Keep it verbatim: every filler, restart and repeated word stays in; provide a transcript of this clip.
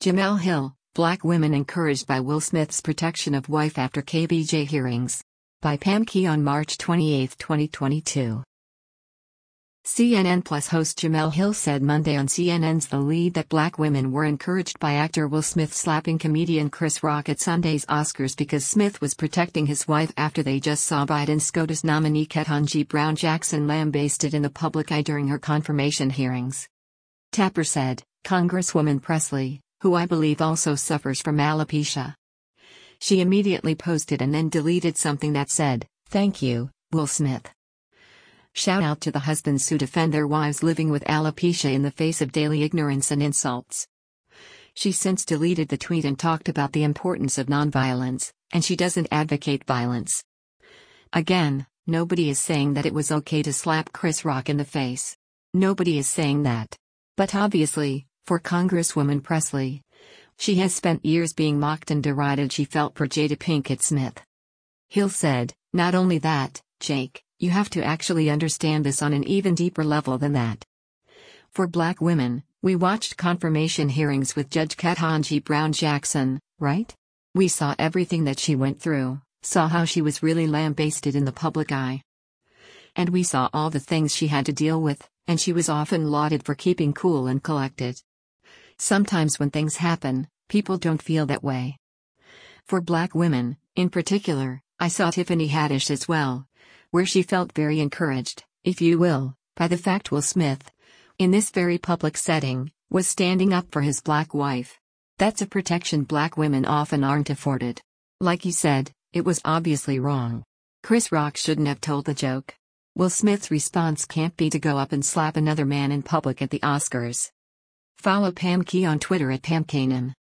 Jemele Hill, Black women encouraged by Will Smith's protection of wife after K B J hearings. By Pam Key on March twenty-eighth, twenty twenty-two. C N N Plus host Jemele Hill said Monday on C N N's The Lead that Black women were encouraged by actor Will Smith slapping comedian Chris Rock at Sunday's Oscars because Smith was protecting his wife after they just saw Biden SCOTUS nominee Ketanji Brown Jackson lambasted in the public eye during her confirmation hearings. Tapper said, Congresswoman Presley, who I believe also suffers from alopecia. She immediately posted and then deleted something that said, "Thank you, Will Smith." Shout out to the husbands who defend their wives living with alopecia in the face of daily ignorance and insults. She since deleted the tweet and talked about the importance of nonviolence, and she doesn't advocate violence. Again, nobody is saying that it was okay to slap Chris Rock in the face. Nobody is saying that. But obviously, for Congresswoman Presley, she has spent years being mocked and derided. She felt for Jada Pinkett Smith. Hill said, "Not only that, Jake, you have to actually understand this on an even deeper level than that. For Black women, we watched confirmation hearings with Judge Ketanji Brown Jackson, right? We saw everything that she went through, saw how she was really lambasted in the public eye. And we saw all the things she had to deal with, and she was often lauded for keeping cool and collected. Sometimes when things happen, people don't feel that way. For Black women, in particular, I saw Tiffany Haddish as well, where she felt very encouraged, if you will, by the fact Will Smith, in this very public setting, was standing up for his Black wife. That's a protection Black women often aren't afforded. Like you said, it was obviously wrong. Chris Rock shouldn't have told the joke. Will Smith's response can't be to go up and slap another man in public at the Oscars." Follow Pam Key on Twitter at Pam Kanan.